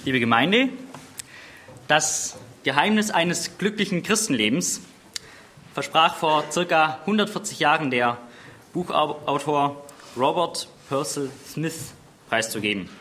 liebe Gemeinde, das Geheimnis eines glücklichen Christenlebens versprach vor ca. 140 Jahren der Buchautor Robert Purcell Smith preiszugeben.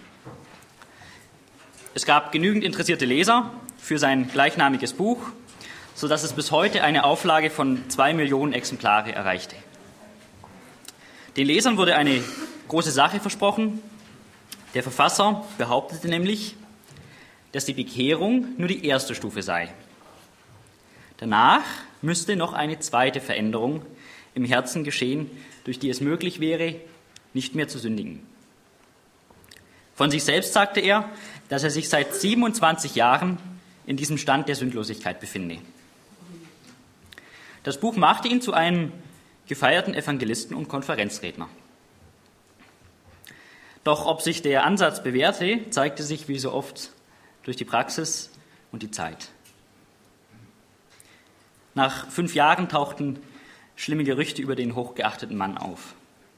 Es gab genügend interessierte Leser für sein gleichnamiges Buch, sodass es bis heute eine Auflage von 2 Millionen Exemplare erreichte. Den Lesern wurde eine große Sache versprochen. Der Verfasser behauptete nämlich, dass die Bekehrung nur die erste Stufe sei. Danach müsste noch eine zweite Veränderung im Herzen geschehen, durch die es möglich wäre, nicht mehr zu sündigen. Von sich selbst sagte er, dass er sich seit 27 Jahren in diesem Stand der Sündlosigkeit befinde. Das Buch machte ihn zu einem gefeierten Evangelisten und Konferenzredner. Doch ob sich der Ansatz bewährte, zeigte sich wie so oft durch die Praxis und die Zeit. Nach 5 Jahren tauchten schlimme Gerüchte über den hochgeachteten Mann auf.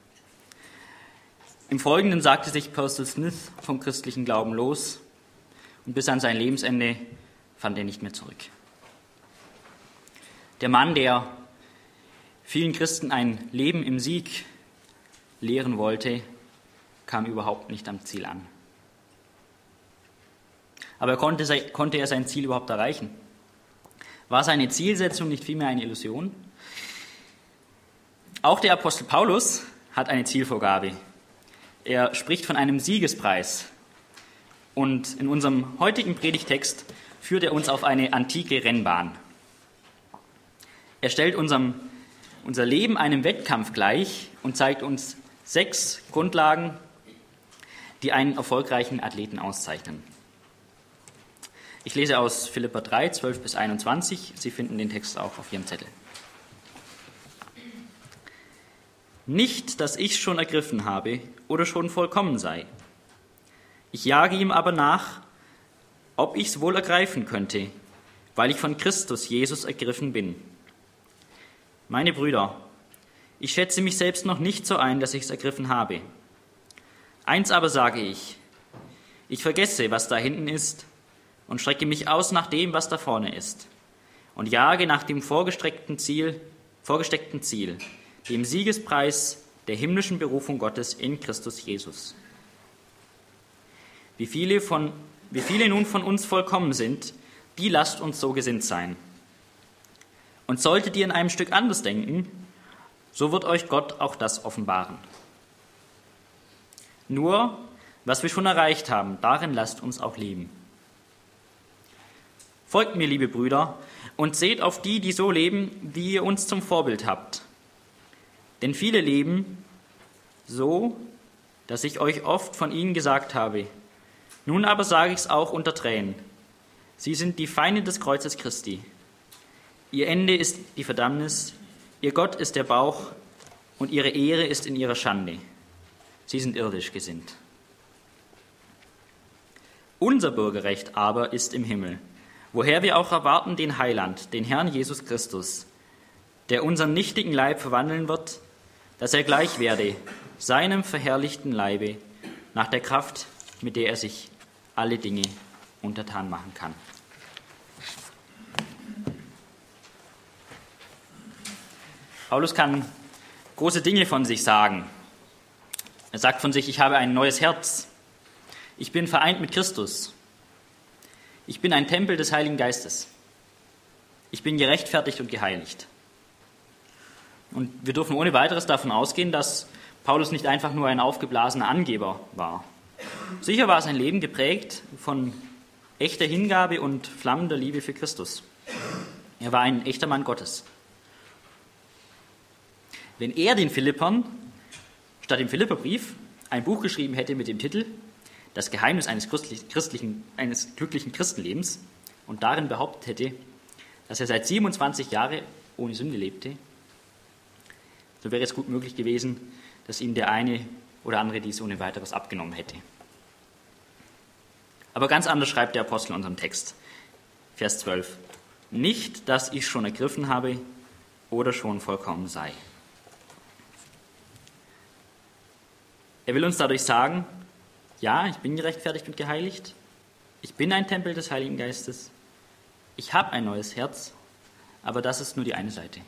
Im Folgenden sagte sich Purcell Smith vom christlichen Glauben los und bis an sein Lebensende fand er nicht mehr zurück. Der Mann, der vielen Christen ein Leben im Sieg lehren wollte, kam überhaupt nicht am Ziel an. Aber konnte er sein Ziel überhaupt erreichen? War seine Zielsetzung nicht vielmehr eine Illusion? Auch der Apostel Paulus hat eine Zielvorgabe. Er spricht von einem Siegespreis. Und in unserem heutigen Predigtext führt er uns auf eine antike Rennbahn. Er stellt unser Leben einem Wettkampf gleich und zeigt uns 6 Grundlagen, die einen erfolgreichen Athleten auszeichnen. Ich lese aus Philipper 3, 12 bis 21. Sie finden den Text auch auf Ihrem Zettel. Nicht, dass ich schon ergriffen habe oder schon vollkommen sei. Ich jage ihm aber nach, ob ich es wohl ergreifen könnte, weil ich von Christus Jesus ergriffen bin. Meine Brüder, ich schätze mich selbst noch nicht so ein, dass ich es ergriffen habe. Eins aber sage ich, ich vergesse, was da hinten ist, und strecke mich aus nach dem, was da vorne ist, und jage nach dem vorgesteckten Ziel, dem Siegespreis der himmlischen Berufung Gottes in Christus Jesus. Wie viele nun von uns vollkommen sind, die lasst uns so gesinnt sein. Und solltet ihr in einem Stück anders denken, so wird euch Gott auch das offenbaren. Nur, was wir schon erreicht haben, darin lasst uns auch leben. Folgt mir, liebe Brüder, und seht auf die, die so leben, wie ihr uns zum Vorbild habt. Denn viele leben so, dass ich euch oft von ihnen gesagt habe. Nun aber sage ich es auch unter Tränen. Sie sind die Feinde des Kreuzes Christi. Ihr Ende ist die Verdammnis, ihr Gott ist der Bauch und ihre Ehre ist in ihrer Schande. Sie sind irdisch gesinnt. Unser Bürgerrecht aber ist im Himmel, woher wir auch erwarten den Heiland, den Herrn Jesus Christus, der unseren nichtigen Leib verwandeln wird, dass er gleich werde, seinem verherrlichten Leibe, nach der Kraft, mit der er sich alle Dinge untertan machen kann. Paulus kann große Dinge von sich sagen. Er sagt von sich, ich habe ein neues Herz. Ich bin vereint mit Christus. Ich bin ein Tempel des Heiligen Geistes. Ich bin gerechtfertigt und geheiligt. Und wir dürfen ohne weiteres davon ausgehen, dass Paulus nicht einfach nur ein aufgeblasener Angeber war. Sicher war sein Leben geprägt von echter Hingabe und flammender Liebe für Christus. Er war ein echter Mann Gottes. Wenn er den Philippern statt dem Philipperbrief ein Buch geschrieben hätte mit dem Titel Das Geheimnis eines glücklichen Christenlebens und darin behauptet hätte, dass er seit 27 Jahren ohne Sünde lebte, so wäre es gut möglich gewesen, dass ihm der eine oder andere dies ohne weiteres abgenommen hätte. Aber ganz anders schreibt der Apostel in unserem Text. Vers 12. Nicht, dass ich schon ergriffen habe oder schon vollkommen sei. Er will uns dadurch sagen, ja, ich bin gerechtfertigt und geheiligt, Ich bin ein Tempel des Heiligen Geistes. Ich habe ein neues Herz, aber das ist nur die eine Seite.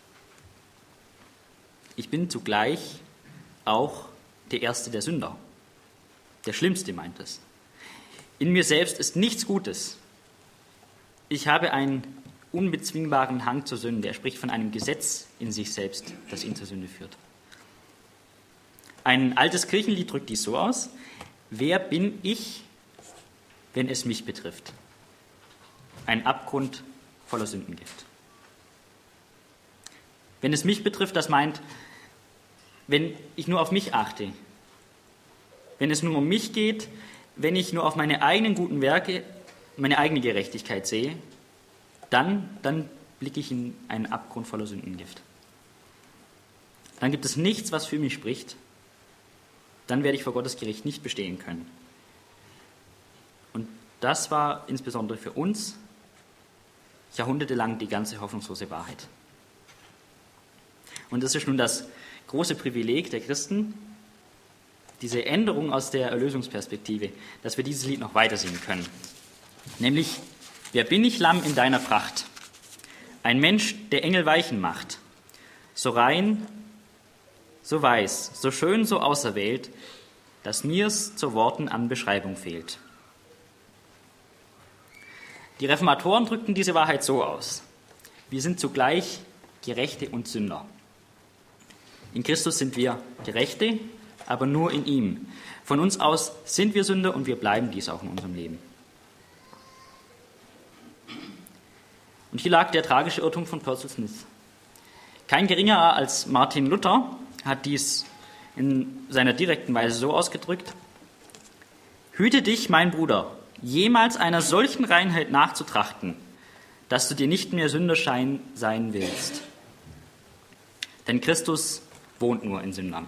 Ich bin zugleich auch der Erste der Sünder. Der Schlimmste meint es. In mir selbst ist nichts Gutes. Ich habe einen unbezwingbaren Hang zur Sünde. Er spricht von einem Gesetz in sich selbst, das ihn zur Sünde führt. Ein altes Kirchenlied drückt dies so aus: Wer bin ich, wenn es mich betrifft? Ein Abgrund voller Sündengift. Wenn es mich betrifft, das meint, wenn ich nur auf mich achte, wenn es nur um mich geht, wenn ich nur auf meine eigenen guten Werke, meine eigene Gerechtigkeit sehe, dann blicke ich in einen Abgrund voller Sündengift. Dann gibt es nichts, was für mich spricht. Dann werde ich vor Gottes Gericht nicht bestehen können. Und das war insbesondere für uns jahrhundertelang die ganze hoffnungslose Wahrheit. Und das ist nun das große Privileg der Christen, diese Änderung aus der Erlösungsperspektive, dass wir dieses Lied noch weiter singen können. Nämlich: Wer bin ich, Lamm in deiner Pracht? Ein Mensch, der Engel weichen macht. So rein, so weiß, so schön, so auserwählt, dass mir's zu Worten an Beschreibung fehlt. Die Reformatoren drückten diese Wahrheit so aus: Wir sind zugleich Gerechte und Sünder. In Christus sind wir Gerechte, aber nur in ihm. Von uns aus sind wir Sünder und wir bleiben dies auch in unserem Leben. Und hier lag der tragische Irrtum von Percy Smith. Kein geringerer als Martin Luther hat dies in seiner direkten Weise so ausgedrückt: Hüte dich, mein Bruder, jemals einer solchen Reinheit nachzutrachten, dass du dir nicht mehr Sünder sein willst. Denn Christus wohnt nur in Sündern.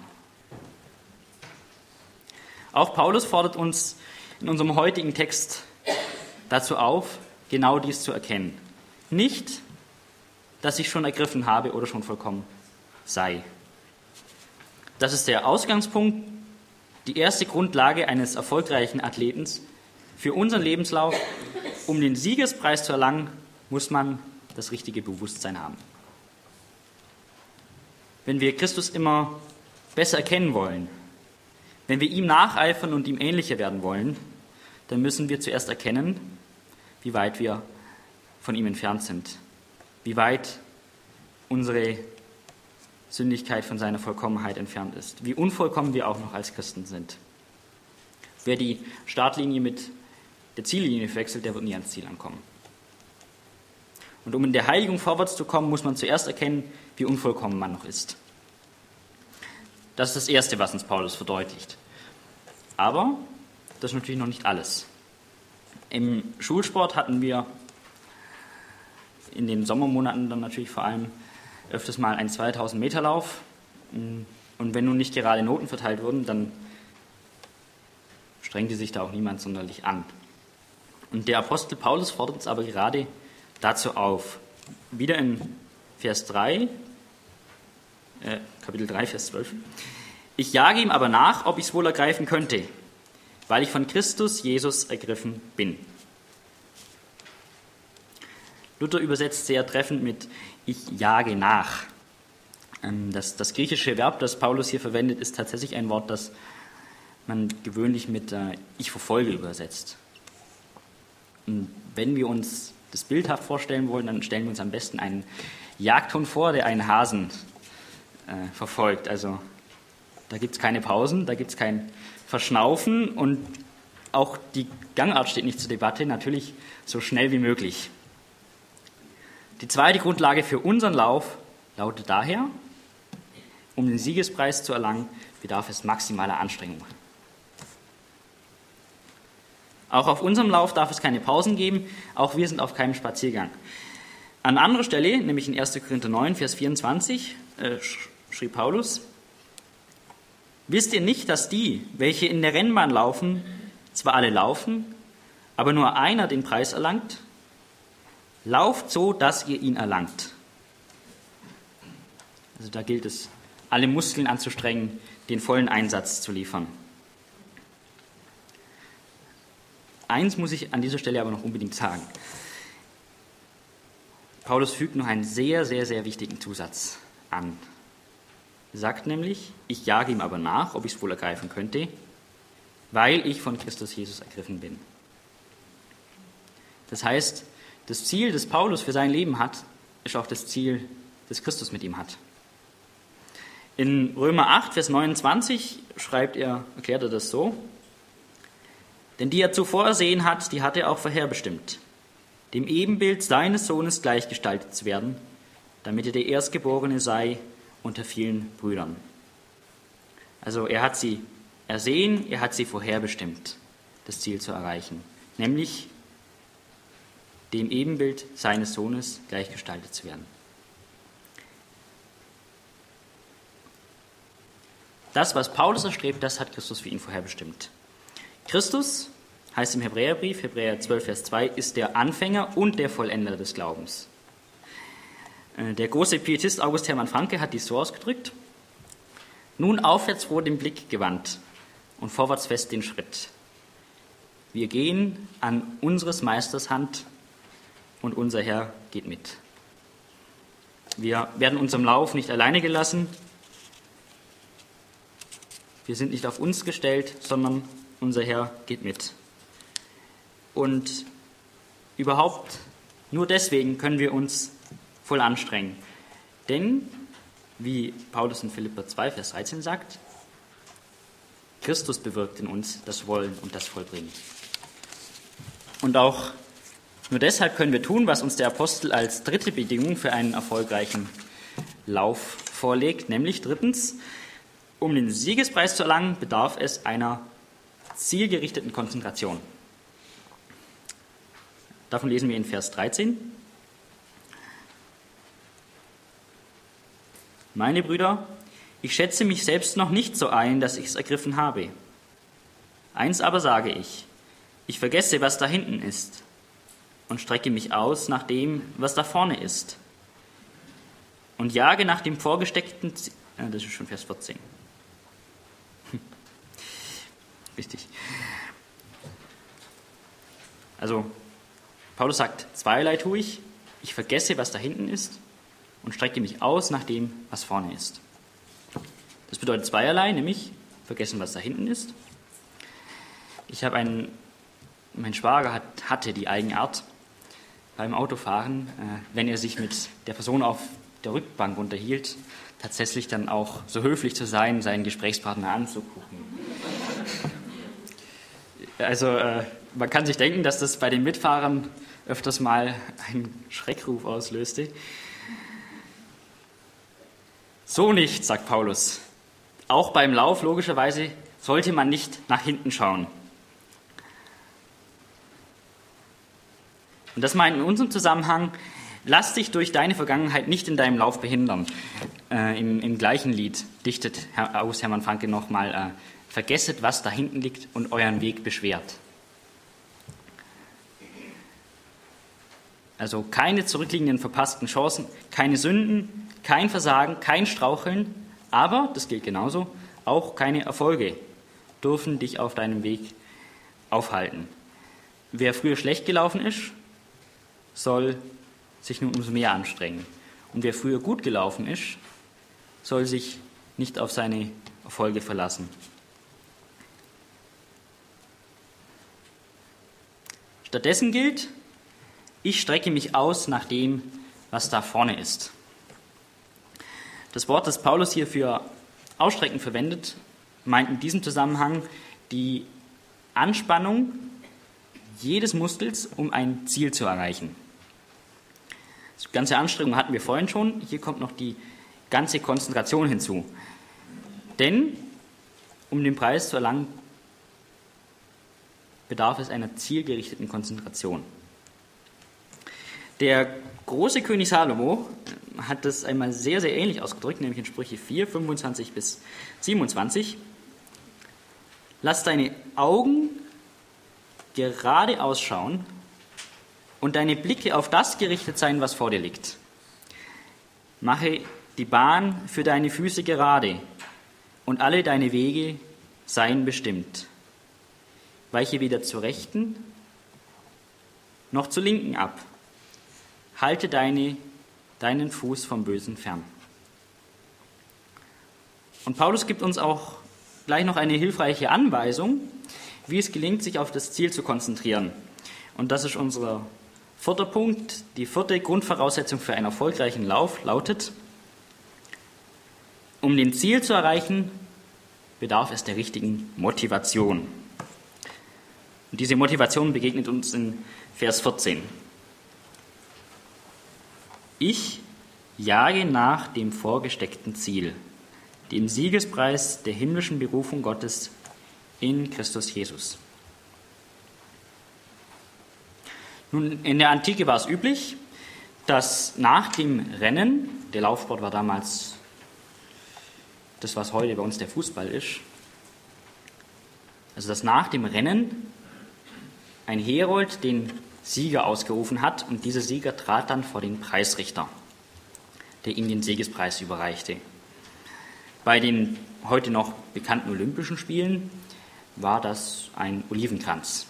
Auch Paulus fordert uns in unserem heutigen Text dazu auf, genau dies zu erkennen. Nicht, dass ich schon ergriffen habe oder schon vollkommen sei. Das ist der Ausgangspunkt, die erste Grundlage eines erfolgreichen Athletens. Für unseren Lebenslauf, um den Siegespreis zu erlangen, muss man das richtige Bewusstsein haben. Wenn wir Christus immer besser erkennen wollen, wenn wir ihm nacheifern und ihm ähnlicher werden wollen, dann müssen wir zuerst erkennen, wie weit wir von ihm entfernt sind, wie weit unsere Sündigkeit von seiner Vollkommenheit entfernt ist, wie unvollkommen wir auch noch als Christen sind. Wer die Startlinie mit der Ziellinie wechselt, der wird nie ans Ziel ankommen. Und um in der Heiligung vorwärts zu kommen, muss man zuerst erkennen, wie unvollkommen man noch ist. Das ist das Erste, was uns Paulus verdeutlicht. Aber das ist natürlich noch nicht alles. Im Schulsport hatten wir in den Sommermonaten dann natürlich vor allem öfters mal einen 2000-Meter-Lauf. Und wenn nun nicht gerade Noten verteilt wurden, dann strengte sich da auch niemand sonderlich an. Und der Apostel Paulus fordert uns aber gerade dazu auf. Wieder in Kapitel 3, Vers 12. Ich jage ihm aber nach, ob ich es wohl ergreifen könnte, weil ich von Christus Jesus ergriffen bin. Luther übersetzt sehr treffend mit ich jage nach. Das griechische Verb, das Paulus hier verwendet, ist tatsächlich ein Wort, das man gewöhnlich mit ich verfolge übersetzt. Und wenn wir uns das bildhaft vorstellen wollen, dann stellen wir uns am besten einen Jagdhund vor, der einen Hasen verfolgt. Also da gibt es keine Pausen, da gibt es kein Verschnaufen und auch die Gangart steht nicht zur Debatte, natürlich so schnell wie möglich. Die zweite Grundlage für unseren Lauf lautet daher: Um den Siegespreis zu erlangen, bedarf es maximaler Anstrengung. Auch auf unserem Lauf darf es keine Pausen geben, auch wir sind auf keinem Spaziergang. An anderer Stelle, nämlich in 1. Korinther 9, Vers 24, schrieb Paulus: Wisst ihr nicht, dass die, welche in der Rennbahn laufen, zwar alle laufen, aber nur einer den Preis erlangt? Lauft so, dass ihr ihn erlangt. Also da gilt es, alle Muskeln anzustrengen, den vollen Einsatz zu liefern. Eins muss ich an dieser Stelle aber noch unbedingt sagen. Paulus fügt noch einen sehr, sehr, sehr wichtigen Zusatz an. Er sagt nämlich, ich jage ihm aber nach, ob ich es wohl ergreifen könnte, weil ich von Christus Jesus ergriffen bin. Das heißt, das Ziel, das Paulus für sein Leben hat, ist auch das Ziel, das Christus mit ihm hat. In Römer 8, Vers 29 erklärt er das so: Denn die er zuvor ersehen hat, die hat er auch vorherbestimmt, dem Ebenbild seines Sohnes gleichgestaltet zu werden, damit er der Erstgeborene sei unter vielen Brüdern. Also er hat sie ersehen, er hat sie vorherbestimmt, das Ziel zu erreichen, nämlich dem Ebenbild seines Sohnes gleichgestaltet zu werden. Das, was Paulus erstrebt, das hat Christus für ihn vorherbestimmt. Christus, heißt im Hebräerbrief, Hebräer 12, Vers 2, ist der Anfänger und der Vollender des Glaubens. Der große Pietist August Hermann Francke hat dies so ausgedrückt: Nun aufwärts froh den Blick gewandt und vorwärts fest den Schritt. Wir gehen an unseres Meisters Hand und unser Herr geht mit. Wir werden unserem Lauf nicht alleine gelassen. Wir sind nicht auf uns gestellt, sondern unser Herr geht mit. Und überhaupt nur deswegen können wir uns voll anstrengen. Denn, wie Paulus in Philipper 2, Vers 13 sagt, Christus bewirkt in uns das Wollen und das Vollbringen. Und auch nur deshalb können wir tun, was uns der Apostel als dritte Bedingung für einen erfolgreichen Lauf vorlegt, nämlich drittens: Um den Siegespreis zu erlangen, bedarf es einer zielgerichteten Konzentration. Davon lesen wir in Vers 13. Meine Brüder, ich schätze mich selbst noch nicht so ein, dass ich es ergriffen habe. Eins aber sage ich: Ich vergesse, was da hinten ist, und strecke mich aus nach dem, was da vorne ist, und jage nach dem vorgesteckten Ziel. Das ist schon Vers 14. Richtig. Also, Paulus sagt, zweierlei tue ich. Ich vergesse, was da hinten ist, und strecke mich aus nach dem, was vorne ist. Das bedeutet zweierlei, nämlich vergessen, was da hinten ist. Mein Schwager hatte die Eigenart, beim Autofahren, wenn er sich mit der Person auf der Rückbank unterhielt, tatsächlich dann auch so höflich zu sein, seinen Gesprächspartner anzugucken. Also man kann sich denken, dass das bei den Mitfahrern öfters mal einen Schreckruf auslöste. So nicht, sagt Paulus. Auch beim Lauf, logischerweise, sollte man nicht nach hinten schauen. Und das meint in unserem Zusammenhang: Lass dich durch deine Vergangenheit nicht in deinem Lauf behindern. Im gleichen Lied dichtet August Hermann Francke nochmal: Vergesset, was da hinten liegt und euren Weg beschwert. Also keine zurückliegenden verpassten Chancen, keine Sünden, kein Versagen, kein Straucheln, aber, das gilt genauso, auch keine Erfolge dürfen dich auf deinem Weg aufhalten. Wer früher schlecht gelaufen ist, soll sich nun umso mehr anstrengen. Und wer früher gut gelaufen ist, soll sich nicht auf seine Erfolge verlassen. Stattdessen gilt: Ich strecke mich aus nach dem, was da vorne ist. Das Wort, das Paulus hier für Ausstrecken verwendet, meint in diesem Zusammenhang die Anspannung jedes Muskels, um ein Ziel zu erreichen. Die ganze Anstrengung hatten wir vorhin schon. Hier kommt noch die ganze Konzentration hinzu. Denn, um den Preis zu erlangen, bedarf es einer zielgerichteten Konzentration. Der große König Salomo hat das einmal sehr, sehr ähnlich ausgedrückt, nämlich in Sprüche 4, 25 bis 27. Lass deine Augen gerade ausschauen und deine Blicke auf das gerichtet sein, was vor dir liegt. Mache die Bahn für deine Füße gerade und alle deine Wege seien bestimmt. Weiche weder zur Rechten noch zur Linken ab. Halte deinen Fuß vom Bösen fern. Und Paulus gibt uns auch gleich noch eine hilfreiche Anweisung, wie es gelingt, sich auf das Ziel zu konzentrieren. Und das ist unser 4. Punkt. Die 4. Grundvoraussetzung für einen erfolgreichen Lauf lautet: Um den Ziel zu erreichen, bedarf es der richtigen Motivation. Und diese Motivation begegnet uns in Vers 14. Ich jage nach dem vorgesteckten Ziel, dem Siegespreis der himmlischen Berufung Gottes in Christus Jesus. Nun, in der Antike war es üblich, dass nach dem Rennen, der Laufsport war damals das, was heute bei uns der Fußball ist, also dass nach dem Rennen ein Herold den Sieger ausgerufen hat und dieser Sieger trat dann vor den Preisrichter, der ihm den Siegespreis überreichte. Bei den heute noch bekannten Olympischen Spielen war das ein Olivenkranz.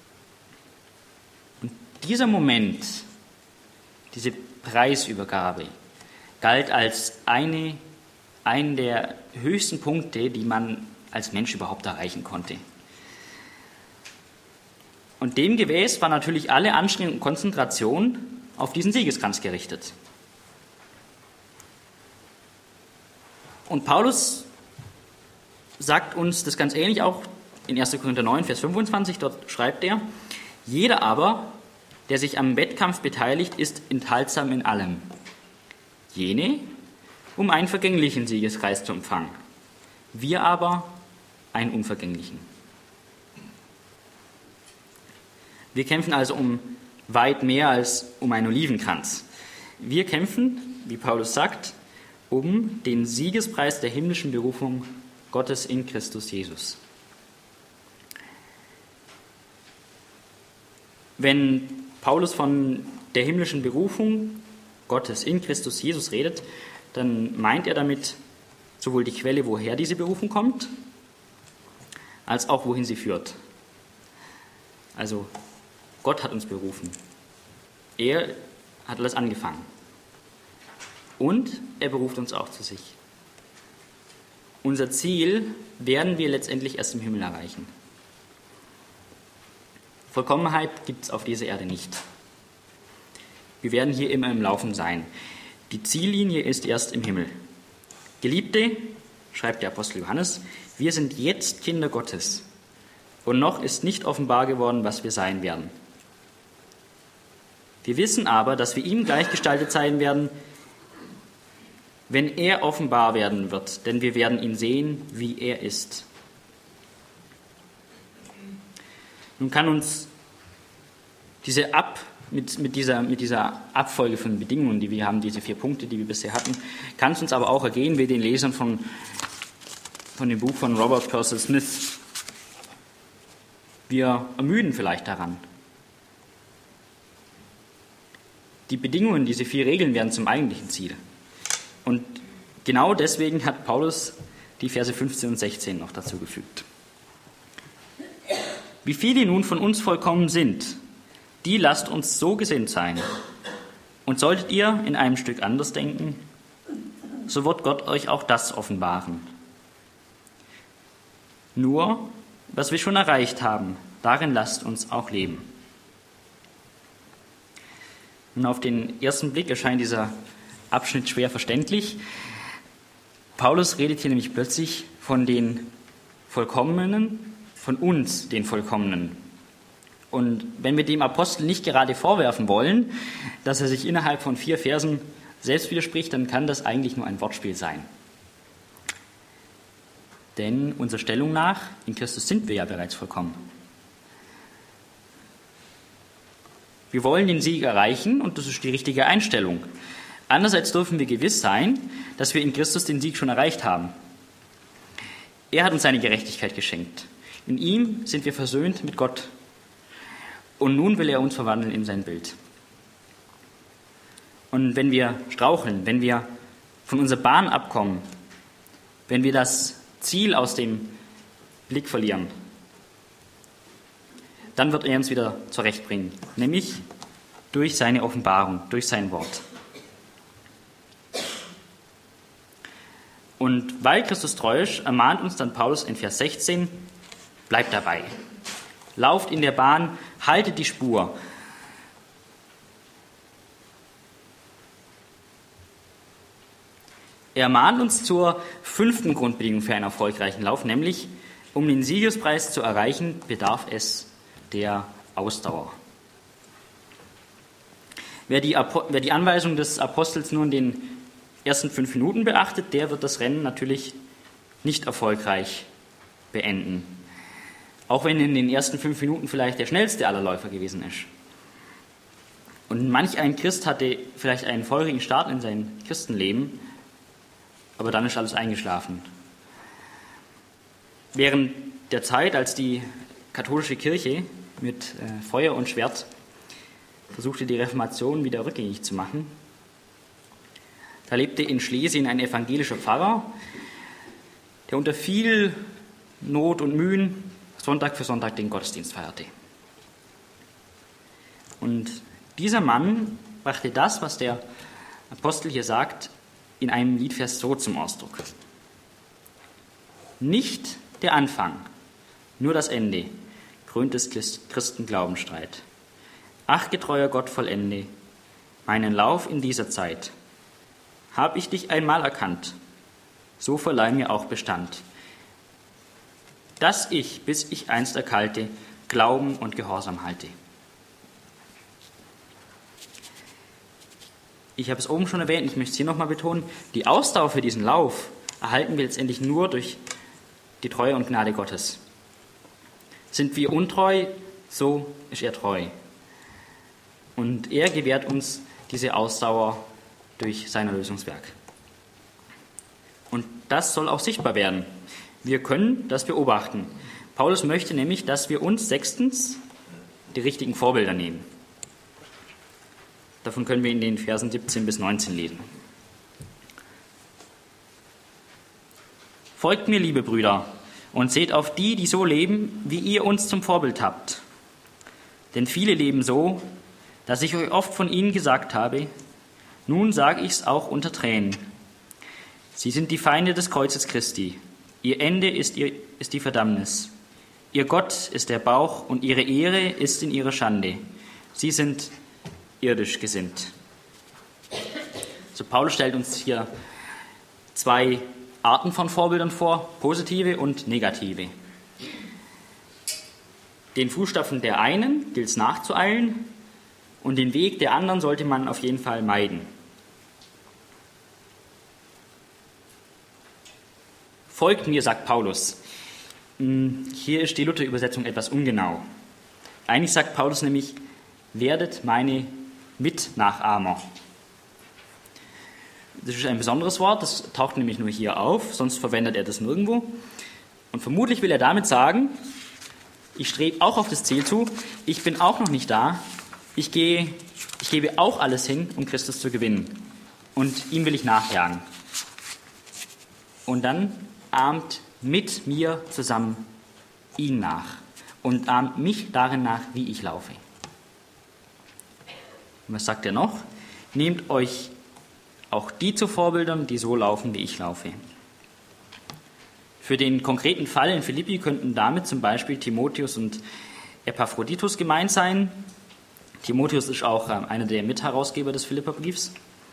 Und dieser Moment, diese Preisübergabe, galt als einen der höchsten Punkte, die man als Mensch überhaupt erreichen konnte. Und demgemäß war natürlich alle Anstrengung und Konzentration auf diesen Siegeskranz gerichtet. Und Paulus sagt uns das ganz ähnlich auch in 1. Korinther 9, Vers 25. Dort schreibt er: Jeder aber, der sich am Wettkampf beteiligt, ist enthaltsam in allem. Jene, um einen vergänglichen Siegeskreis zu empfangen. Wir aber einen unvergänglichen. Wir kämpfen also um weit mehr als um einen Olivenkranz. Wir kämpfen, wie Paulus sagt, um den Siegespreis der himmlischen Berufung Gottes in Christus Jesus. Wenn Paulus von der himmlischen Berufung Gottes in Christus Jesus redet, dann meint er damit sowohl die Quelle, woher diese Berufung kommt, als auch wohin sie führt. Also Gott hat uns berufen. Er hat alles angefangen. Und er beruft uns auch zu sich. Unser Ziel werden wir letztendlich erst im Himmel erreichen. Vollkommenheit gibt es auf dieser Erde nicht. Wir werden hier immer im Laufen sein. Die Ziellinie ist erst im Himmel. Geliebte, schreibt der Apostel Johannes, wir sind jetzt Kinder Gottes. Und noch ist nicht offenbar geworden, was wir sein werden. Wir wissen aber, dass wir ihm gleichgestaltet sein werden, wenn er offenbar werden wird, denn wir werden ihn sehen, wie er ist. Nun kann uns mit dieser Abfolge von Bedingungen, die wir haben, diese 4 Punkte, die wir bisher hatten, kann es uns aber auch ergehen wie den Lesern von dem Buch von Robert Purcell Smith. Wir ermüden vielleicht daran. Die Bedingungen, diese 4 Regeln werden zum eigentlichen Ziel. Und genau deswegen hat Paulus die Verse 15 und 16 noch dazu gefügt. Wie viele nun von uns vollkommen sind, die lasst uns so gesinnt sein. Und solltet ihr in einem Stück anders denken, so wird Gott euch auch das offenbaren. Nur, was wir schon erreicht haben, darin lasst uns auch leben. Und auf den ersten Blick erscheint dieser Abschnitt schwer verständlich. Paulus redet hier nämlich plötzlich von den Vollkommenen, von uns, den Vollkommenen. Und wenn wir dem Apostel nicht gerade vorwerfen wollen, dass er sich innerhalb von 4 Versen selbst widerspricht, dann kann das eigentlich nur ein Wortspiel sein. Denn unserer Stellung nach, in Christus sind wir ja bereits vollkommen. Wir wollen den Sieg erreichen und das ist die richtige Einstellung. Andererseits dürfen wir gewiss sein, dass wir in Christus den Sieg schon erreicht haben. Er hat uns seine Gerechtigkeit geschenkt. In ihm sind wir versöhnt mit Gott. Und nun will er uns verwandeln in sein Bild. Und wenn wir straucheln, wenn wir von unserer Bahn abkommen, wenn wir das Ziel aus dem Blick verlieren, dann wird er uns wieder zurechtbringen, nämlich durch seine Offenbarung, durch sein Wort. Und weil Christus treu ist, ermahnt uns dann Paulus in Vers 16, bleibt dabei. Lauft in der Bahn, haltet die Spur. Er ermahnt uns zur 5. Grundbedingung für einen erfolgreichen Lauf, nämlich, um den Siegespreis zu erreichen, bedarf es der Ausdauer. Wer die Anweisung des Apostels nur in den ersten 5 Minuten beachtet, der wird das Rennen natürlich nicht erfolgreich beenden. Auch wenn in den ersten 5 Minuten vielleicht der schnellste aller Läufer gewesen ist. Und manch ein Christ hatte vielleicht einen feurigen Start in sein Christenleben, aber dann ist alles eingeschlafen. Während der Zeit, als die katholische Kirche mit Feuer und Schwert versuchte, die Reformation wieder rückgängig zu machen, da lebte in Schlesien ein evangelischer Pfarrer, der unter viel Not und Mühen Sonntag für Sonntag den Gottesdienst feierte. Und dieser Mann brachte das, was der Apostel hier sagt, in einem Liedvers so zum Ausdruck. Nicht der Anfang, nur das Ende, krönt des Christenglaubenstreit. Ach, getreuer Gott, vollende meinen Lauf in dieser Zeit. Hab ich dich einmal erkannt, so verleih mir auch Bestand, dass ich, bis ich einst erkalte, Glauben und Gehorsam halte. Ich habe es oben schon erwähnt, ich möchte es hier nochmal betonen, die Ausdauer für diesen Lauf erhalten wir letztendlich nur durch die Treue und Gnade Gottes. Sind wir untreu, so ist er treu. Und er gewährt uns diese Ausdauer durch sein Erlösungswerk. Und das soll auch sichtbar werden. Wir können das beobachten. Paulus möchte nämlich, dass wir uns 6. die richtigen Vorbilder nehmen. Davon können wir in den Versen 17 bis 19 lesen. Folgt mir, liebe Brüder, und seht auf die, die so leben, wie ihr uns zum Vorbild habt. Denn viele leben so, dass ich euch oft von ihnen gesagt habe, nun sage ich es auch unter Tränen. Sie sind die Feinde des Kreuzes Christi. Ihr Ende ist die Verdammnis. Ihr Gott ist der Bauch und ihre Ehre ist in ihrer Schande. Sie sind irdisch gesinnt. So, Paulus stellt uns hier 2 Arten von Vorbildern vor, positive und negative. Den Fußstapfen der einen gilt es nachzueilen und den Weg der anderen sollte man auf jeden Fall meiden. Folgt mir, sagt Paulus. Hier ist die Luther-Übersetzung etwas ungenau. Eigentlich sagt Paulus nämlich, werdet meine Mitnachahmer. Das ist ein besonderes Wort, das taucht nämlich nur hier auf, sonst verwendet er das nirgendwo. Und vermutlich will er damit sagen, ich strebe auch auf das Ziel zu, ich bin auch noch nicht da, ich gebe auch alles hin, um Christus zu gewinnen. Und ihm will ich nachjagen. Und dann ahmt mit mir zusammen ihn nach und ahmt mich darin nach, wie ich laufe. Und was sagt er noch? Nehmt euch auch die zu Vorbildern, die so laufen, wie ich laufe. Für den konkreten Fall in Philippi könnten damit zum Beispiel Timotheus und Epaphroditus gemeint sein. Timotheus ist auch einer der Mitherausgeber des Philipperbriefs.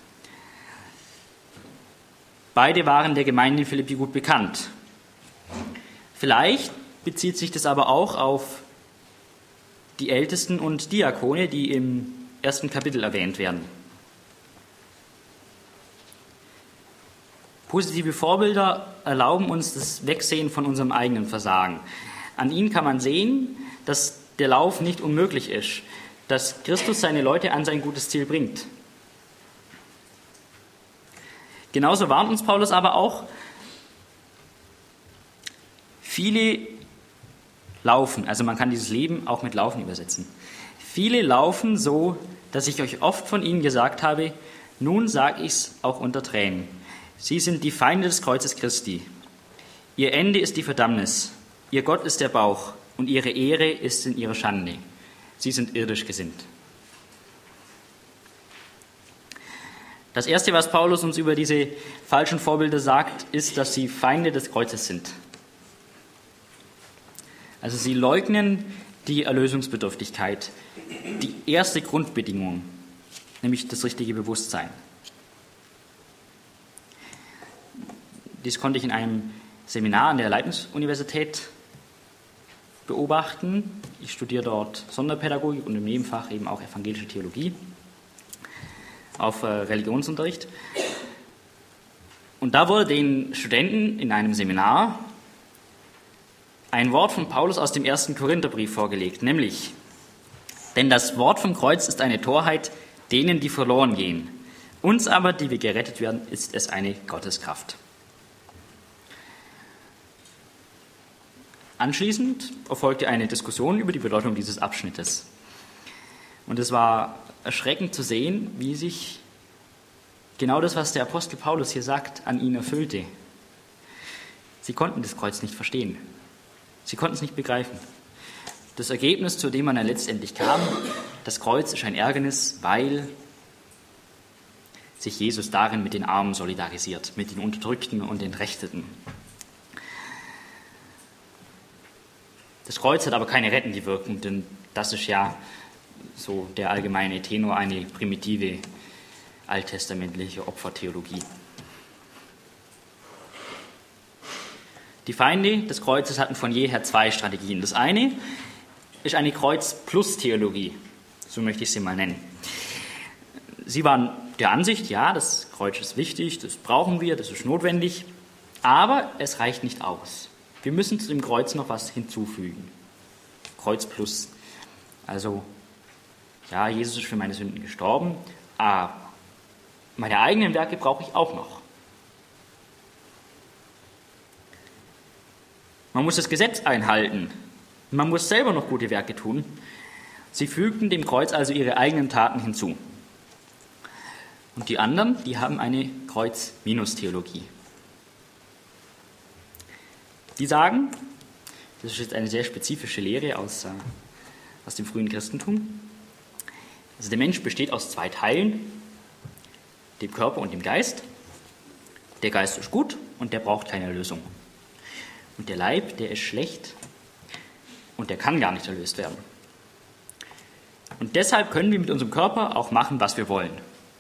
Beide waren der Gemeinde in Philippi gut bekannt. Vielleicht bezieht sich das aber auch auf die Ältesten und Diakone, die im 1. Kapitel erwähnt werden. Positive Vorbilder erlauben uns das Wegsehen von unserem eigenen Versagen. An ihnen kann man sehen, dass der Lauf nicht unmöglich ist, dass Christus seine Leute an sein gutes Ziel bringt. Genauso warnt uns Paulus aber auch, viele laufen, also man kann dieses Leben auch mit Laufen übersetzen. Viele laufen so, dass ich euch oft von ihnen gesagt habe, nun sage ich es auch unter Tränen. Sie sind die Feinde des Kreuzes Christi. Ihr Ende ist die Verdammnis. Ihr Gott ist der Bauch und ihre Ehre ist in ihrer Schande. Sie sind irdisch gesinnt. Das Erste, was Paulus uns über diese falschen Vorbilder sagt, ist, dass sie Feinde des Kreuzes sind. Also sie leugnen die Erlösungsbedürftigkeit, die erste Grundbedingung, nämlich das richtige Bewusstsein. Dies konnte ich in einem Seminar an der Leibniz-Universität beobachten. Ich studiere dort Sonderpädagogik und im Nebenfach eben auch evangelische Theologie auf Religionsunterricht. Und da wurde den Studenten in einem Seminar ein Wort von Paulus aus dem 1. Korintherbrief vorgelegt, nämlich: Denn das Wort vom Kreuz ist eine Torheit denen, die verloren gehen. Uns aber, die wir gerettet werden, ist es eine Gotteskraft. Anschließend erfolgte eine Diskussion über die Bedeutung dieses Abschnittes. Und es war erschreckend zu sehen, wie sich genau das, was der Apostel Paulus hier sagt, an ihnen erfüllte. Sie konnten das Kreuz nicht verstehen. Sie konnten es nicht begreifen. Das Ergebnis, zu dem man dann letztendlich kam, das Kreuz ist ein Ärgernis, weil sich Jesus darin mit den Armen solidarisiert, mit den Unterdrückten und Entrechteten. Das Kreuz hat aber keine rettende Wirkung, denn das ist ja so der allgemeine Tenor, eine primitive alttestamentliche Opfertheologie. Die Feinde des Kreuzes hatten von jeher zwei Strategien. Das eine ist eine Kreuz-Plus-Theologie, so möchte ich sie mal nennen. Sie waren der Ansicht, ja, das Kreuz ist wichtig, das brauchen wir, das ist notwendig, aber es reicht nicht aus. Wir müssen zu dem Kreuz noch was hinzufügen. Kreuz plus. Also, ja, Jesus ist für meine Sünden gestorben, aber meine eigenen Werke brauche ich auch noch. Man muss das Gesetz einhalten. Man muss selber noch gute Werke tun. Sie fügten dem Kreuz also ihre eigenen Taten hinzu. Und die anderen, die haben eine Kreuz-Minus-Theologie. Die sagen, das ist jetzt eine sehr spezifische Lehre aus dem frühen Christentum, also der Mensch besteht aus zwei Teilen, dem Körper und dem Geist. Der Geist ist gut und der braucht keine Erlösung. Und der Leib, der ist schlecht und der kann gar nicht erlöst werden. Und deshalb können wir mit unserem Körper auch machen, was wir wollen.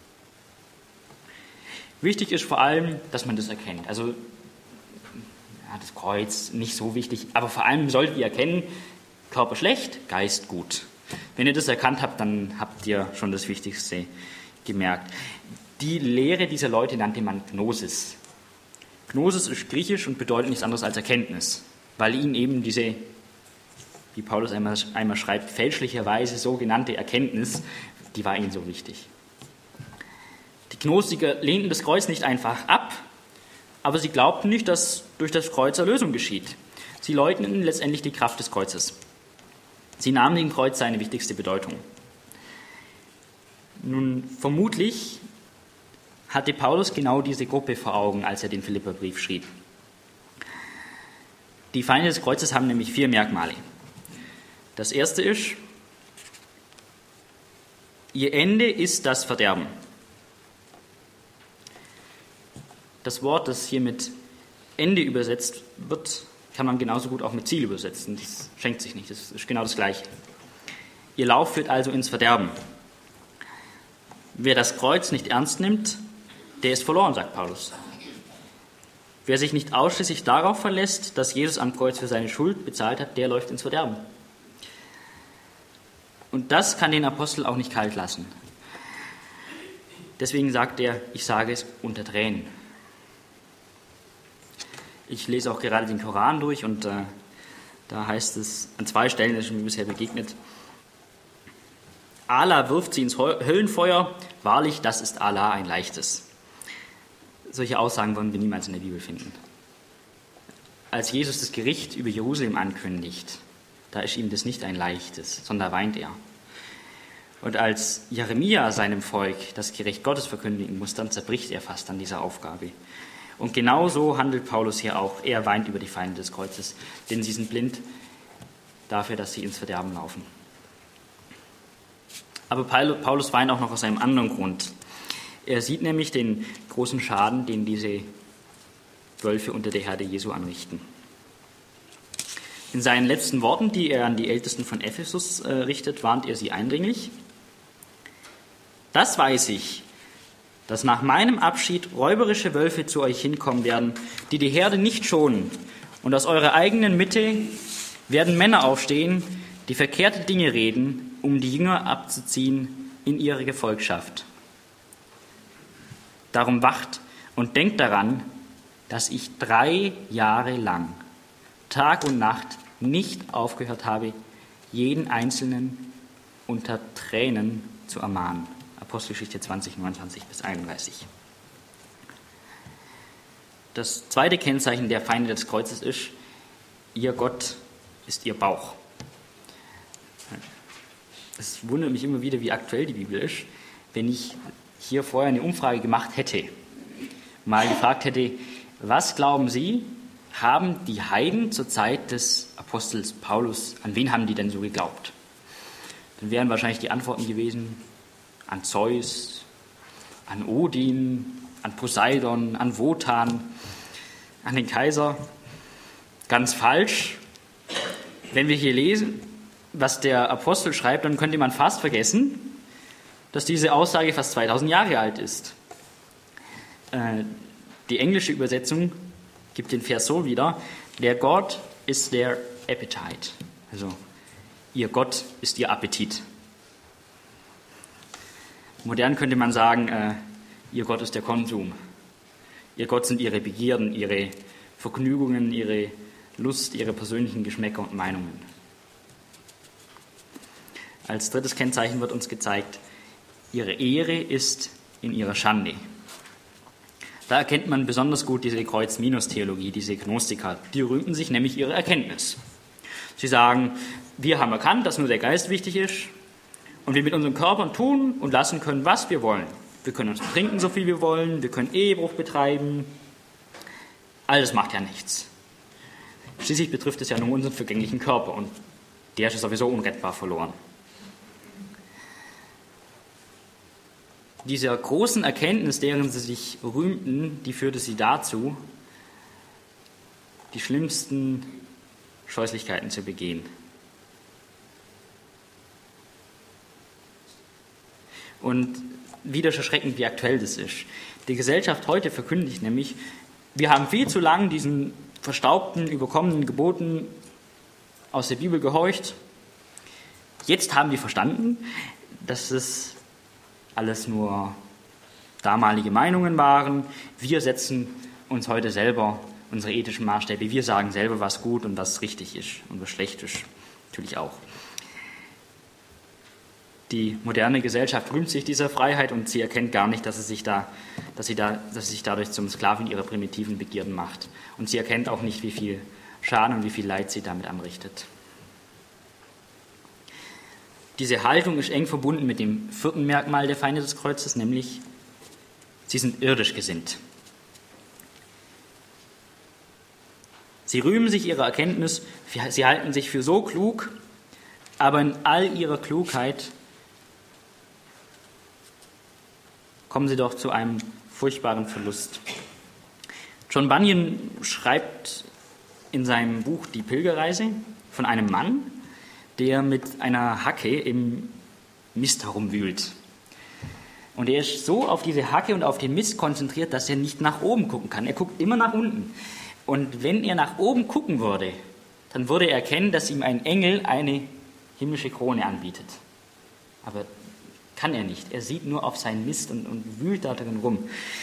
Wichtig ist vor allem, dass man das erkennt. Also ja, das Kreuz nicht so wichtig, aber vor allem solltet ihr erkennen, Körper schlecht, Geist gut. Wenn ihr das erkannt habt, dann habt ihr schon das Wichtigste gemerkt. Die Lehre dieser Leute nannte man Gnosis. Gnosis ist griechisch und bedeutet nichts anderes als Erkenntnis, weil ihnen eben diese, wie Paulus einmal schreibt, fälschlicherweise sogenannte Erkenntnis, die war ihnen so wichtig. Die Gnostiker lehnten das Kreuz nicht einfach ab, aber sie glaubten nicht, dass durch das Kreuz Erlösung geschieht. Sie leugneten letztendlich die Kraft des Kreuzes. Sie nahmen dem Kreuz seine wichtigste Bedeutung. Nun, vermutlich hatte Paulus genau diese Gruppe vor Augen, als er den Philipperbrief schrieb. Die Feinde des Kreuzes haben nämlich 4 Merkmale. Das erste ist, ihr Ende ist das Verderben. Das Wort, das hier mit Ende übersetzt wird, kann man genauso gut auch mit Ziel übersetzen. Das schenkt sich nicht, das ist genau das Gleiche. Ihr Lauf führt also ins Verderben. Wer das Kreuz nicht ernst nimmt, der ist verloren, sagt Paulus. Wer sich nicht ausschließlich darauf verlässt, dass Jesus am Kreuz für seine Schuld bezahlt hat, der läuft ins Verderben. Und das kann den Apostel auch nicht kalt lassen. Deswegen sagt er, ich sage es unter Tränen. Ich lese auch gerade den Koran durch und da heißt es, an 2 Stellen, das ist mir bisher begegnet, Allah wirft sie ins Höllenfeuer, wahrlich, das ist Allah ein leichtes. Solche Aussagen wollen wir niemals in der Bibel finden. Als Jesus das Gericht über Jerusalem ankündigt, da ist ihm das nicht ein leichtes, sondern da weint er. Und als Jeremia seinem Volk das Gericht Gottes verkündigen muss, dann zerbricht er fast an dieser Aufgabe. Und genau so handelt Paulus hier auch. Er weint über die Feinde des Kreuzes, denn sie sind blind. dafür, dass sie ins Verderben laufen. Aber Paulus weint auch noch aus einem anderen Grund. Er sieht nämlich den großen Schaden, den diese Wölfe unter der Herde Jesu anrichten. In seinen letzten Worten, die er an die Ältesten von Ephesus richtet, warnt er sie eindringlich. Das weiß ich, dass nach meinem Abschied räuberische Wölfe zu euch hinkommen werden, die die Herde nicht schonen. Und aus eurer eigenen Mitte werden Männer aufstehen, die verkehrte Dinge reden, um die Jünger abzuziehen in ihre Gefolgschaft. Darum wacht und denkt daran, dass ich 3 Jahre lang, Tag und Nacht, nicht aufgehört habe, jeden Einzelnen unter Tränen zu ermahnen. Apostelgeschichte 20, 29 bis 31. Das zweite Kennzeichen der Feinde des Kreuzes ist, ihr Gott ist ihr Bauch. Es wundert mich immer wieder, wie aktuell die Bibel ist. Wenn ich hier vorher eine Umfrage gemacht hätte, mal gefragt hätte, was glauben Sie, haben die Heiden zur Zeit des Apostels Paulus, an wen haben die denn so geglaubt? Dann wären wahrscheinlich die Antworten gewesen, an Zeus, an Odin, an Poseidon, an Wotan, an den Kaiser. Ganz falsch. Wenn wir hier lesen, was der Apostel schreibt, dann könnte man fast vergessen, dass diese Aussage fast 2000 Jahre alt ist. Die englische Übersetzung gibt den Vers so wieder: Their God is their appetite. Also, ihr Gott ist ihr Appetit. Modern könnte man sagen, ihr Gott ist der Konsum. Ihr Gott sind ihre Begierden, ihre Vergnügungen, ihre Lust, ihre persönlichen Geschmäcker und Meinungen. Als drittes Kennzeichen wird uns gezeigt, ihre Ehre ist in ihrer Schande. Da erkennt man besonders gut diese Kreuz-Minus-Theologie, diese Gnostiker. Die rühmten sich nämlich ihrer Erkenntnis. Sie sagen, wir haben erkannt, dass nur der Geist wichtig ist und wir mit unseren Körpern tun und lassen können, was wir wollen. Wir können uns betrinken, so viel wir wollen, wir können Ehebruch betreiben. All das macht ja nichts. Schließlich betrifft es ja nur unseren vergänglichen Körper und der ist sowieso unrettbar verloren. Dieser großen Erkenntnis, deren sie sich rühmten, die führte sie dazu, die schlimmsten Scheußlichkeiten zu begehen. Und wieder erschreckend, wie aktuell das ist. Die Gesellschaft heute verkündigt nämlich, wir haben viel zu lang diesen verstaubten, überkommenen Geboten aus der Bibel gehorcht. Jetzt haben wir verstanden, dass es alles nur damalige Meinungen waren. Wir setzen uns heute selber unsere ethischen Maßstäbe. Wir sagen selber, was gut und was richtig ist und was schlecht ist. Natürlich auch. Die moderne Gesellschaft rühmt sich dieser Freiheit und sie erkennt gar nicht, dass sie sich dadurch zum Sklaven ihrer primitiven Begierden macht. Und sie erkennt auch nicht, wie viel Schaden und wie viel Leid sie damit anrichtet. Diese Haltung ist eng verbunden mit dem vierten Merkmal der Feinde des Kreuzes, nämlich sie sind irdisch gesinnt. Sie rühmen sich ihrer Erkenntnis, sie halten sich für so klug, aber in all ihrer Klugheit kommen sie doch zu einem furchtbaren Verlust. John Bunyan schreibt in seinem Buch Die Pilgerreise von einem Mann, der mit einer Hacke im Mist herumwühlt. Und er ist so auf diese Hacke und auf den Mist konzentriert, dass er nicht nach oben gucken kann. Er guckt immer nach unten. Und wenn er nach oben gucken würde, dann würde er erkennen, dass ihm ein Engel eine himmlische Krone anbietet. Aber kann er nicht. Er sieht nur auf seinen Mist und wühlt da drin rum.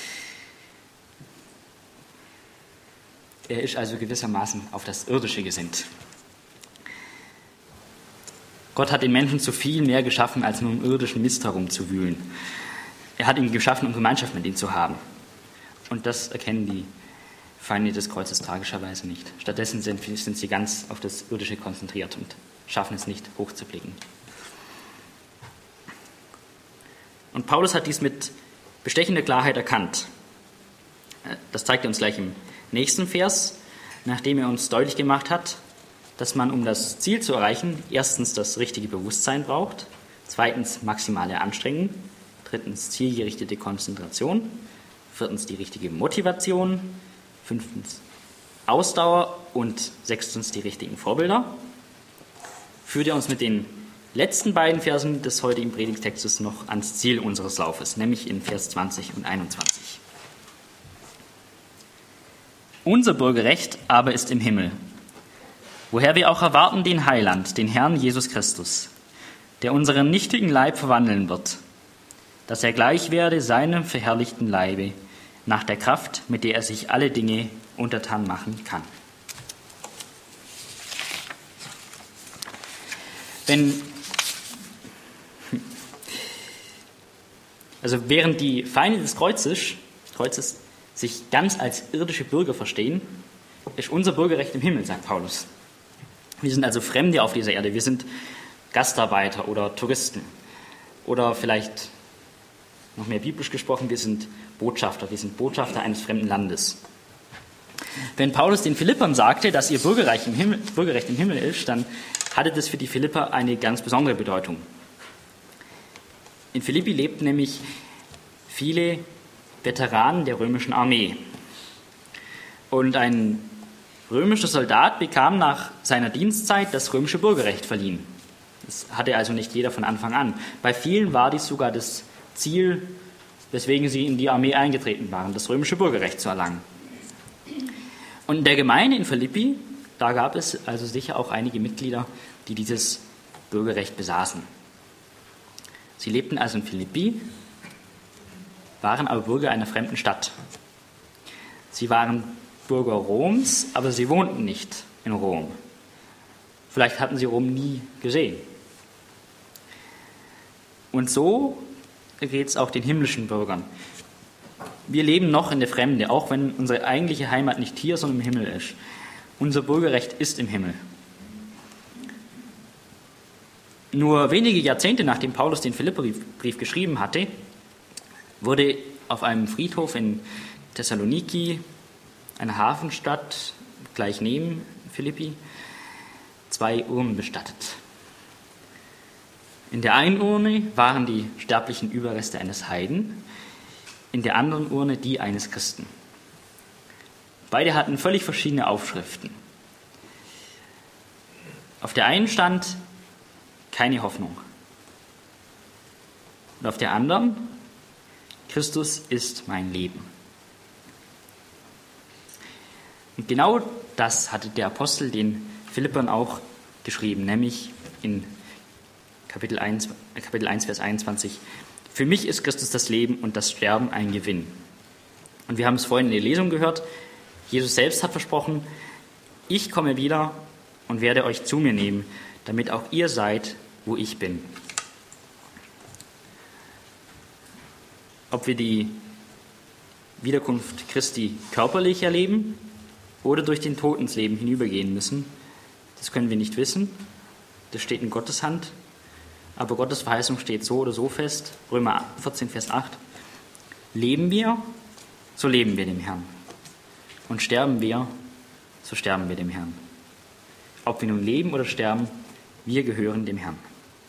Er ist also gewissermaßen auf das Irdische gesinnt. Gott hat den Menschen zu viel mehr geschaffen, als nur im irdischen Mist herumzuwühlen. Er hat ihn geschaffen, um Gemeinschaft mit ihm zu haben. Und das erkennen die Feinde des Kreuzes tragischerweise nicht. Stattdessen sind sie ganz auf das Irdische konzentriert und schaffen es nicht, hochzublicken. Und Paulus hat dies mit bestechender Klarheit erkannt. Das zeigt er uns gleich im nächsten Vers, nachdem er uns deutlich gemacht hat, dass man, um das Ziel zu erreichen, erstens das richtige Bewusstsein braucht, zweitens maximale Anstrengung, drittens zielgerichtete Konzentration, viertens die richtige Motivation, fünftens Ausdauer und sechstens die richtigen Vorbilder. Führt er uns mit den letzten beiden Versen des heutigen Predigtextes noch ans Ziel unseres Laufes, nämlich in Vers 20 und 21. Unser Bürgerrecht aber ist im Himmel, woher wir auch erwarten den Heiland, den Herrn Jesus Christus, der unseren nichtigen Leib verwandeln wird, dass er gleich werde seinem verherrlichten Leibe, nach der Kraft, mit der er sich alle Dinge untertan machen kann. Während die Feinde des Kreuzes sich ganz als irdische Bürger verstehen, ist unser Bürgerrecht im Himmel, sagt Paulus. Wir sind also Fremde auf dieser Erde, wir sind Gastarbeiter oder Touristen. Oder vielleicht noch mehr biblisch gesprochen, wir sind Botschafter eines fremden Landes. Wenn Paulus den Philippern sagte, dass ihr Bürgerrecht im Himmel ist, dann hatte das für die Philipper eine ganz besondere Bedeutung. In Philippi lebten nämlich viele Veteranen der römischen Armee. Und ein römischer Soldat bekam nach seiner Dienstzeit das römische Bürgerrecht verliehen. Das hatte also nicht jeder von Anfang an. Bei vielen war dies sogar das Ziel, weswegen sie in die Armee eingetreten waren, das römische Bürgerrecht zu erlangen. Und in der Gemeinde in Philippi, da gab es also sicher auch einige Mitglieder, die dieses Bürgerrecht besaßen. Sie lebten also in Philippi, waren aber Bürger einer fremden Stadt. Sie waren Bürger Roms, aber sie wohnten nicht in Rom. Vielleicht hatten sie Rom nie gesehen. Und so geht es auch den himmlischen Bürgern. Wir leben noch in der Fremde, auch wenn unsere eigentliche Heimat nicht hier, sondern im Himmel ist. Unser Bürgerrecht ist im Himmel. Nur wenige Jahrzehnte nachdem Paulus den Philipperbrief geschrieben hatte, wurde auf einem Friedhof in Thessaloniki, einer Hafenstadt gleich neben Philippi, 2 Urnen bestattet. In der einen Urne waren die sterblichen Überreste eines Heiden, in der anderen Urne die eines Christen. Beide hatten völlig verschiedene Aufschriften. Auf der einen stand keine Hoffnung. Und auf der anderen, Christus ist mein Leben. Und genau das hatte der Apostel den Philippern auch geschrieben, nämlich in Kapitel 1, Vers 21. Für mich ist Christus das Leben und das Sterben ein Gewinn. Und wir haben es vorhin in der Lesung gehört, Jesus selbst hat versprochen, ich komme wieder und werde euch zu mir nehmen, damit auch ihr seid, wo ich bin. Ob wir die Wiederkunft Christi körperlich erleben oder durch den Tod ins Leben hinübergehen müssen, das können wir nicht wissen. Das steht in Gottes Hand. Aber Gottes Verheißung steht so oder so fest. Römer 14, Vers 8. Leben wir, so leben wir dem Herrn. Und sterben wir, so sterben wir dem Herrn. Ob wir nun leben oder sterben, wir gehören dem Herrn.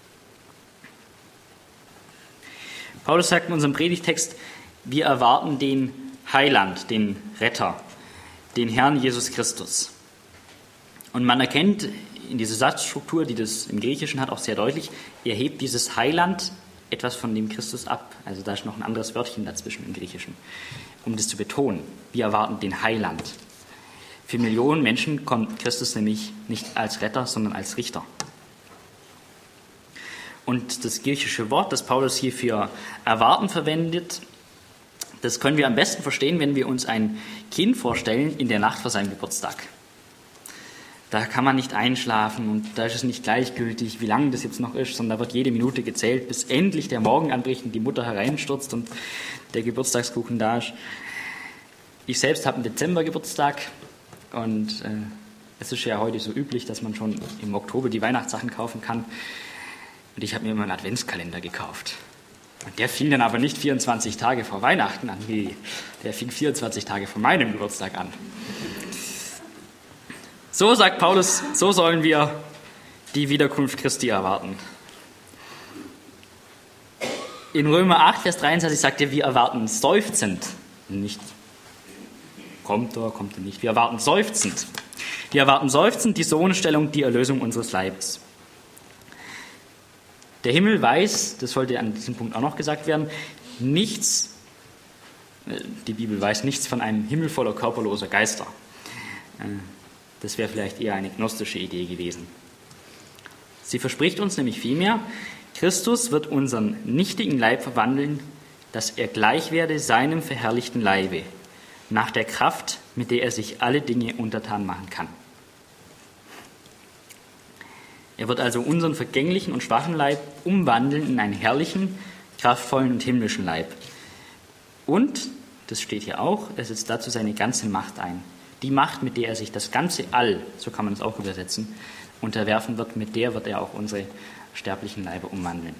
Paulus sagt in unserem Predigtext, wir erwarten den Heiland, den Retter, den Herrn Jesus Christus. Und man erkennt in dieser Satzstruktur, die das im Griechischen hat, auch sehr deutlich, er hebt dieses Heiland etwas von dem Christus ab. Also da ist noch ein anderes Wörtchen dazwischen im Griechischen, um das zu betonen. Wir erwarten den Heiland. Für Millionen Menschen kommt Christus nämlich nicht als Retter, sondern als Richter. Und das griechische Wort, das Paulus hier für erwarten verwendet, das können wir am besten verstehen, wenn wir uns ein Kind vorstellen in der Nacht vor seinem Geburtstag. Da kann man nicht einschlafen und da ist es nicht gleichgültig, wie lange das jetzt noch ist, sondern da wird jede Minute gezählt, bis endlich der Morgen anbricht und die Mutter hereinstürzt und der Geburtstagskuchen da ist. Ich selbst habe im Dezember Geburtstag und es ist ja heute so üblich, dass man schon im Oktober die Weihnachtssachen kaufen kann. Und ich habe mir immer einen Adventskalender gekauft. Und der fing dann aber nicht 24 Tage vor Weihnachten an. Nee, der fing 24 Tage vor meinem Geburtstag an. So sagt Paulus, so sollen wir die Wiederkunft Christi erwarten. In Römer 8, Vers 23 sagt er, wir erwarten seufzend, nicht kommt er nicht, wir erwarten seufzend. Wir erwarten seufzend die Sohnstellung, die Erlösung unseres Leibes. Der Himmel weiß, das sollte an diesem Punkt auch noch gesagt werden, nichts, die Bibel weiß nichts von einem Himmel voller körperloser Geister. Das wäre vielleicht eher eine gnostische Idee gewesen. Sie verspricht uns nämlich vielmehr, Christus wird unseren nichtigen Leib verwandeln, dass er gleich werde seinem verherrlichten Leibe, nach der Kraft, mit der er sich alle Dinge untertan machen kann. Er wird also unseren vergänglichen und schwachen Leib umwandeln in einen herrlichen, kraftvollen und himmlischen Leib. Und, das steht hier auch, er setzt dazu seine ganze Macht ein. Die Macht, mit der er sich das ganze All, so kann man es auch übersetzen, unterwerfen wird, mit der wird er auch unsere sterblichen Leibe umwandeln.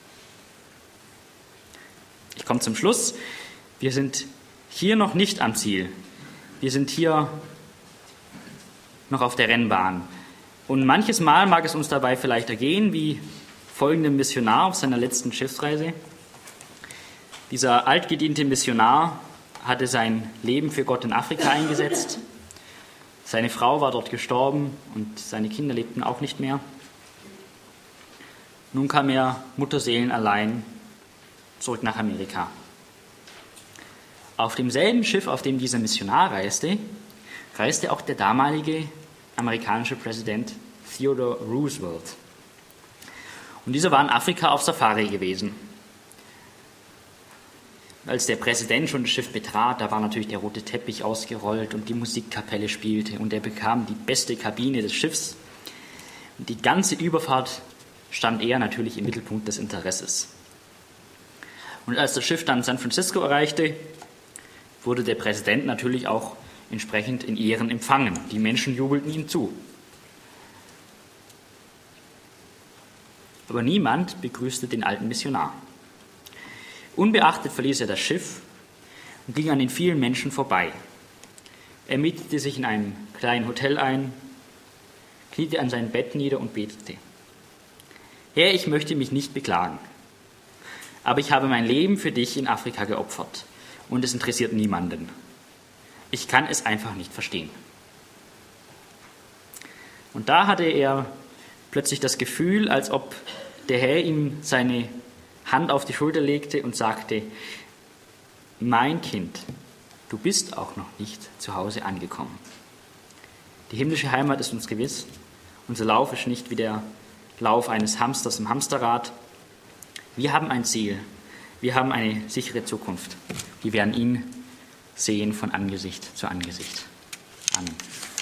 Ich komme zum Schluss. Wir sind hier noch nicht am Ziel. Wir sind hier noch auf der Rennbahn. Und manches Mal mag es uns dabei vielleicht ergehen, wie folgendem Missionar auf seiner letzten Schiffsreise. Dieser altgediente Missionar hatte sein Leben für Gott in Afrika eingesetzt. Seine Frau war dort gestorben und seine Kinder lebten auch nicht mehr. Nun kam er mutterseelenallein zurück nach Amerika. Auf demselben Schiff, auf dem dieser Missionar reiste auch der damalige amerikanische Präsident Theodore Roosevelt. Und dieser war in Afrika auf Safari gewesen. Als der Präsident schon das Schiff betrat, da war natürlich der rote Teppich ausgerollt und die Musikkapelle spielte und er bekam die beste Kabine des Schiffs. Und die ganze Überfahrt stand er natürlich im Mittelpunkt des Interesses. Und als das Schiff dann San Francisco erreichte, wurde der Präsident natürlich auch entsprechend in Ehren empfangen. Die Menschen jubelten ihm zu. Aber niemand begrüßte den alten Missionar. Unbeachtet verließ er das Schiff und ging an den vielen Menschen vorbei. Er mietete sich in einem kleinen Hotel ein, kniete an sein Bett nieder und betete. Herr, ich möchte mich nicht beklagen, aber ich habe mein Leben für dich in Afrika geopfert und es interessiert niemanden. Ich kann es einfach nicht verstehen. Und da hatte er plötzlich das Gefühl, als ob der Herr ihm seine Hand auf die Schulter legte und sagte, mein Kind, du bist auch noch nicht zu Hause angekommen. Die himmlische Heimat ist uns gewiss. Unser Lauf ist nicht wie der Lauf eines Hamsters im Hamsterrad. Wir haben ein Ziel. Wir haben eine sichere Zukunft. Wir werden ihn sehen von Angesicht zu Angesicht. Amen.